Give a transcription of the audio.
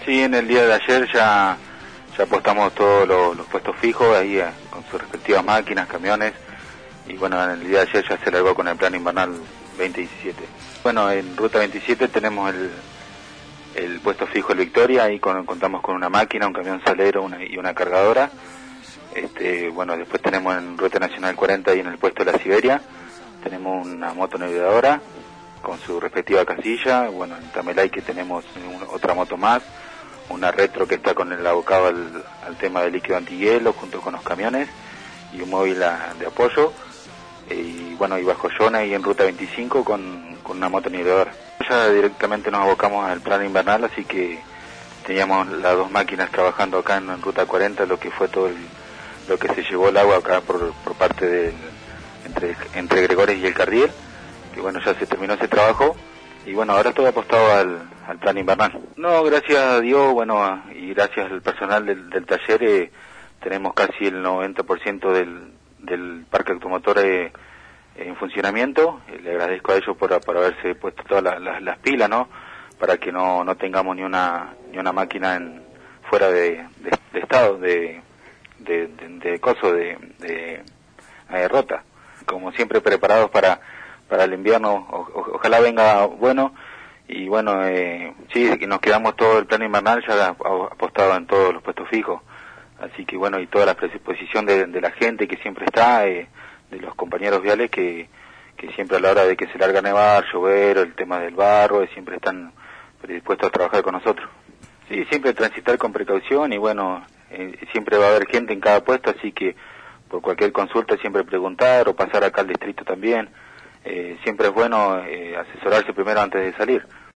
Sí, en el día de ayer ya apostamos todos los puestos fijos ahí con sus respectivas máquinas, camiones, y bueno, en el día de ayer ya se largó con el plan invernal 2017. Bueno, en Ruta 27 tenemos el puesto fijo El Victoria, ahí contamos con una máquina, un camión salero y una cargadora. Bueno, después tenemos en Ruta Nacional 40 y en el puesto de la Siberia, tenemos una moto navegadora con su respectiva casilla. Bueno, en Tamelay que tenemos otra moto más, una retro que está con el abocado al tema del líquido antihielo junto con los camiones y un móvil de apoyo. Y bueno, y bajo Yona y en Ruta 25 con una moto niveladora. Ya directamente nos abocamos al plan invernal, así que teníamos las dos máquinas trabajando acá en Ruta 40, lo que fue todo lo que se llevó el agua acá por parte entre Gregores y el Carriel, que bueno, ya se terminó ese trabajo, y bueno, ahora todo apostado al plan invernal. No, gracias a Dios, bueno, y gracias al personal del taller, tenemos casi el 90% del parque automotor en funcionamiento. Le agradezco a ellos por haberse puesto todas las pilas, ¿no? Para que no tengamos ni una máquina fuera de estado, de rota. Como siempre preparados para el invierno, ojalá venga bueno, y bueno, sí, nos quedamos todo el plan invernal ya apostado en todos los puestos fijos, así que bueno, y toda la predisposición de la gente que siempre está, de los compañeros viales que siempre a la hora de que se larga a nevar, llover, el tema del barro, siempre están predispuestos a trabajar con nosotros. Sí, siempre transitar con precaución y bueno, siempre va a haber gente en cada puesto, así que por cualquier consulta siempre preguntar o pasar acá al distrito también. Siempre es bueno asesorarse primero antes de salir.